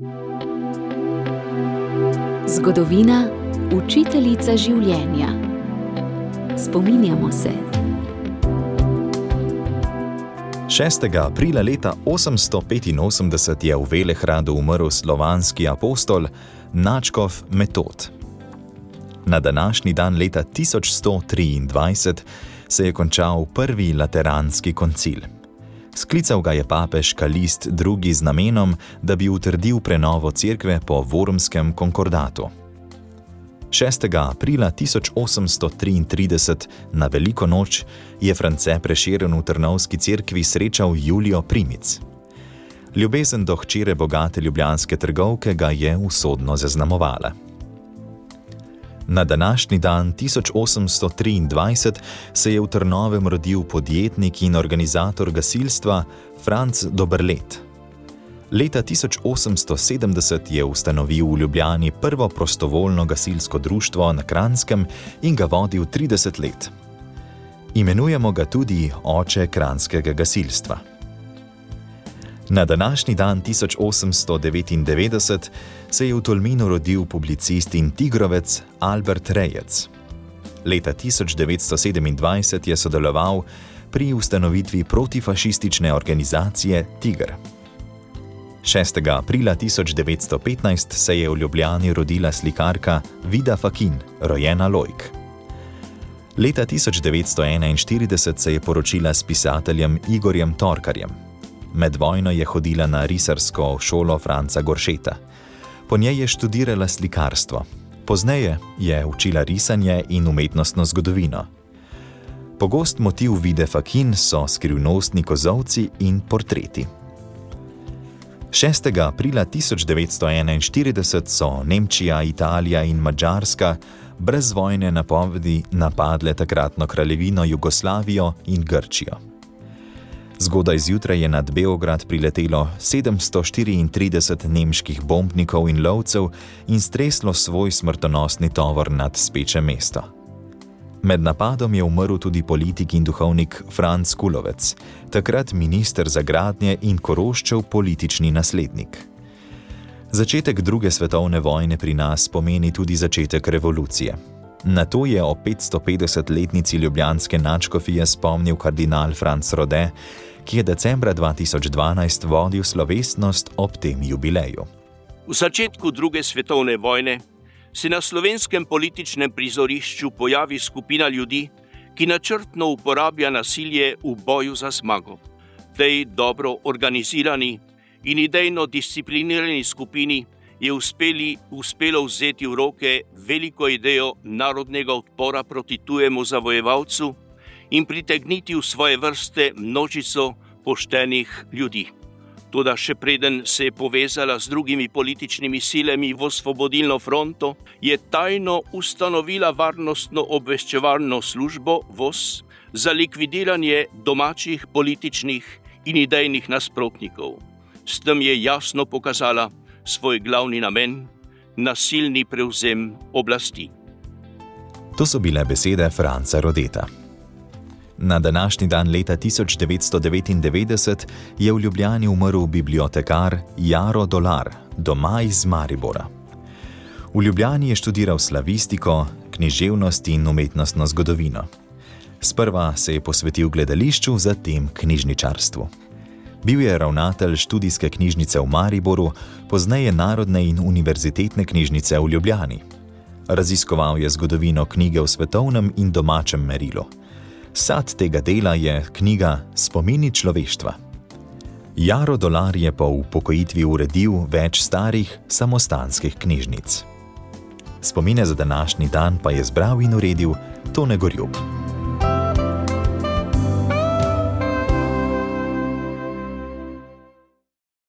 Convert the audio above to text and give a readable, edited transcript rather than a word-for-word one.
Zgodovina, učiteljica življenja. Spominjamo se. 6. aprila leta 885 je v Velehradu umrl slovanski apostol nadškof Metod. Na današnji dan leta 1123 se je končal prvi lateranski koncil. Sklical ga je papež Kalist II. Z namenom, da bi utrdil prenovo cerkve po Wormskem konkordatu. 6. aprila 1833 na Veliko noč je France Prešeren v Trnovski cerkvi srečal Julijo Primic. Ljubezen do hčere bogate ljubljanske trgovke ga je usodno zaznamovala. Na današnji dan 1823 se je v Trnovem rodil podjetnik in organizator gasilstva Franc Doberlet. Leta 1870 je ustanovil v Ljubljani prvo prostovoljno gasilsko društvo na Kranjskem in ga vodil 30 let. Imenujemo ga tudi oče kranjskega gasilstva. Na današnji dan 1899 se je v Tolminu rodil publicist in tigrovec Albert Rejec. Leta 1927 je sodeloval pri ustanovitvi protifašistične organizacije Tiger. 6. aprila 1915 se je v Ljubljani rodila slikarka Vida Fakin, rojena Lojk. Leta 1941 se je poročila s pisateljem Igorjem Torkarjem. Med vojno je hodila na risarsko šolo Franca Goršeta. Po njej je študirala slikarstvo. Pozneje je učila risanje in umetnostno zgodovino. Pogost motiv Vide Fakin so skrivnostni kozolci in portreti. 6. aprila 1941 so Nemčija, Italija in Madžarska brez vojne napovedi napadle takratno kraljevino Jugoslavijo in Grčijo. Zgodaj zjutraj je nad Beograd priletelo 734 nemških bombnikov in lovcev in streslo svoj smrtonosni tovor nad speče mesto. Med napadom je umrl tudi politik in duhovnik Franc Kulovec, takrat minister za gradnje in Koroščev politični naslednik. Začetek druge svetovne vojne pri nas pomeni tudi začetek revolucije. Na to je o 550-letnici ljubljanske nadškofije spomnil kardinal Franc Rode, ki je decembra 2012 vodil slovesnost ob tem jubileju. V začetku druge svetovne vojne se na slovenskem političnem prizorišču pojavi skupina ljudi, ki načrtno uporablja nasilje v boju za zmago. Tej dobro organizirani in idejno disciplinirani skupini je uspelo vzeti v roke veliko idejo narodnega odpora proti tujemu zavojevalcu in pritegniti v svoje vrste množico poštenih ljudi. Toda še preden se je povezala z drugimi političnimi silami v Osvobodilno fronto, je tajno ustanovila varnostno-obveščevalno službo VOS za likvidiranje domačih političnih in idejnih nasprotnikov. S tem je jasno pokazala svoj glavni namen, nasilni prevzem oblasti. To so bile besede Franca Rodeta. Na današnji dan leta 1999 je v Ljubljani umrl bibliotekar Jaro Dolar, doma iz Maribora. V Ljubljani je študiral slavistiko, književnost in umetnostno zgodovino. Sprva se je posvetil gledališču, zatem knjižničarstvu. Bil je ravnatelj študijske knjižnice v Mariboru, pozneje Narodne in univerzitetne knjižnice v Ljubljani. Raziskoval je zgodovino knjige v svetovnem in domačem merilu. Sad tega dela je knjiga Spomini človeštva. Jaro Dolar je po upokojitvi uredil več starih samostanskih knjižnic. Spomine za današnji dan pa je zbral in uredil Tone Gorjup.